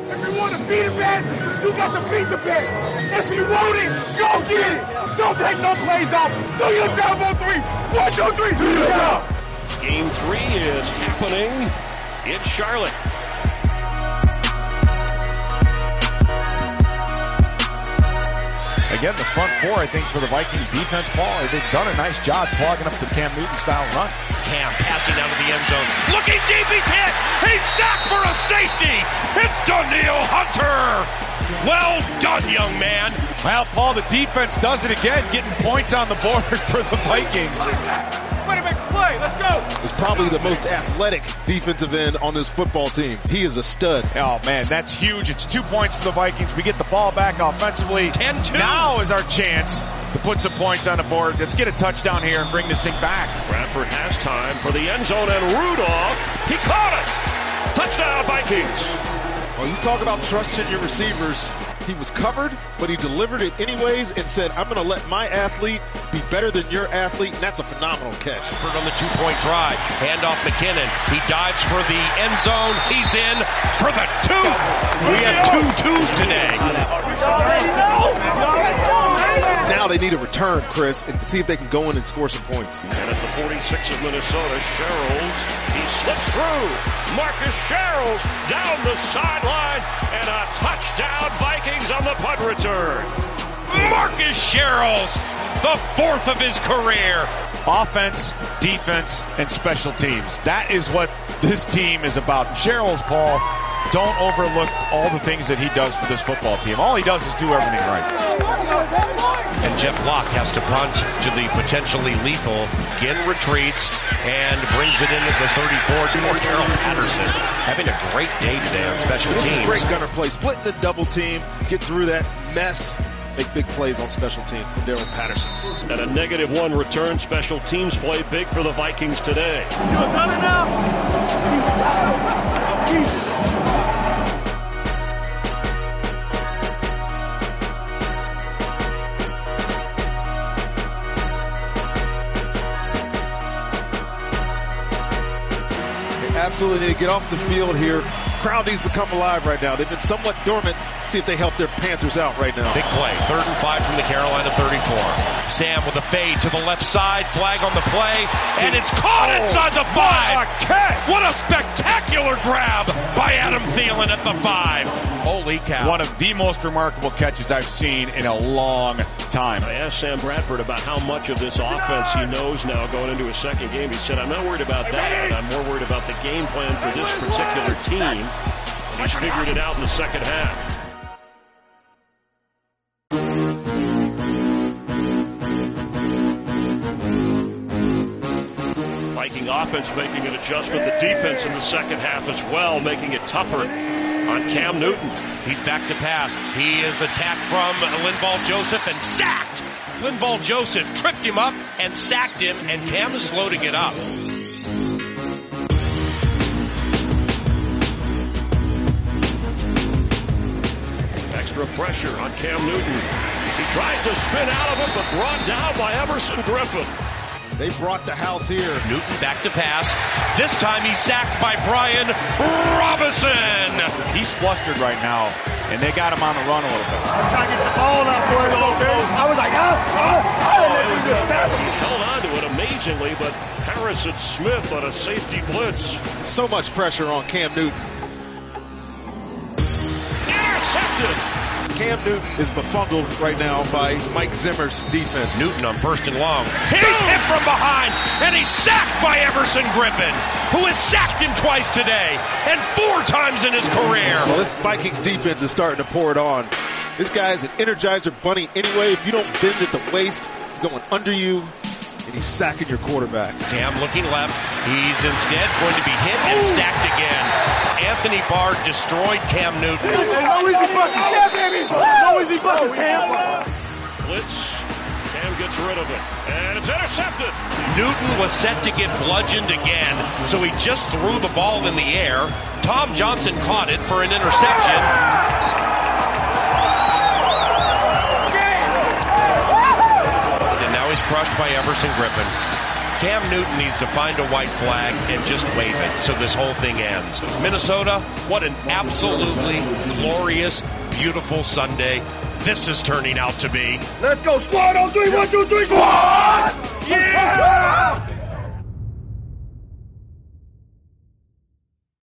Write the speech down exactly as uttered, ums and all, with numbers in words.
If you want to beat a bed, you got to beat the bed. If you want it, go get it. Don't take no plays off. Do your job on three. One, two, three. Do your job. Game three is happening in Charlotte. Again, the front four, I think, for the Vikings defense, Paul, they've done a nice job clogging up the Cam Newton-style run. Cam passing down to the end zone. Looking deep, he's hit! He's sacked for a safety! It's Danielle Hunter! Well done, young man! Well, Paul, the defense does it again, getting points on the board for the Vikings. Way to make a play. Let's go. Is probably the most athletic defensive end on this football team. He is a stud. Oh, man, that's huge. It's two points for the Vikings. We get the ball back offensively. ten two. Now is our chance to put some points on the board. Let's get a touchdown here and bring this thing back. Bradford has time for the end zone, and Rudolph, he caught it. Touchdown, Vikings. Well, you talk about trusting your receivers. He was covered, but he delivered it anyways and said, I'm going to let my athlete be better than your athlete, and that's a phenomenal catch. On the two-point try, handoff McKinnon. He dives for the end zone. He's in for the two. We have two twos today. Now they need a return, Chris, and see if they can go in and score some points. And at the forty-six of Minnesota, Sherrills, he slips through. Marcus Sherrills down the sideline, and a touchdown, Vikings on the punt return. Marcus Sherrills, the fourth of his career. Offense, defense, and special teams. That is what this team is about. Sherrills, Paul, don't overlook all the things that he does for this football team. All he does is do everything right. And Jeff Locke has to punt to the potentially lethal. Again retreats and brings it into the thirty-four. Carol Patterson having a great day today on special this teams. This is a great gunner play. Splitting the double team, get through that mess, make big plays on special teams from Daryl Patterson. And a negative one return. Special teams play big for the Vikings today. You're coming now. Absolutely need to get off the field here. Crowd needs to come alive right now. They've been somewhat dormant. See if they help their Panthers out right now. Big play. Third and five from the Carolina thirty-four. Sam with a fade to the left side. Flag on the play. And it's caught oh, inside the five. What a catch. What a spectacular grab by Adam Thielen at the five. Holy cow. One of the most remarkable catches I've seen in a long time. I asked Sam Bradford about how much of this offense he knows now going into his second game. He said, I'm not worried about that. I'm more worried about the game plan for this particular team. And he's figured it out in the second half. Viking offense making an adjustment. The defense in the second half as well, making it tougher on Cam Newton. He's back to pass. He is attacked from Linval Joseph and sacked. Linval Joseph tripped him up and sacked him, and Cam is slow to get up. Extra pressure on Cam Newton. He tries to spin out of it, but brought down by Everson Griffin. They brought the house here. Newton back to pass. This time he's sacked by Brian Robinson. He's flustered right now, and they got him on the run a little bit. I'm trying to get the ball out for it. I was like, oh, oh, oh. He held on to it amazingly, but Harrison Smith on a safety blitz. So much pressure on Cam Newton. Intercepted. Cam Newton is befuddled right now by Mike Zimmer's defense. Newton on first and long. He's hit from behind, and he's sacked by Everson Griffin, who has sacked him twice today and four times in his career. Well, this Vikings defense is starting to pour it on. This guy is an Energizer bunny anyway. If you don't bend at the waist, he's going under you, and he's sacking your quarterback. Cam looking left. He's instead going to be hit and Ooh. sacked again. Anthony Barr destroyed Cam Newton. No easy buckets, Cam, baby. No easy buckets, Cam. Blitz. Cam gets rid of it. And it's intercepted. Newton was set to get bludgeoned again, so he just threw the ball in the air. Tom Johnson caught it for an interception. And now he's crushed by Everson Griffin. Cam Newton needs to find a white flag and just wave it so this whole thing ends. Minnesota, what an absolutely glorious, beautiful Sunday this is turning out to be. Let's go, squad on three, one, two, three, squad! Yeah!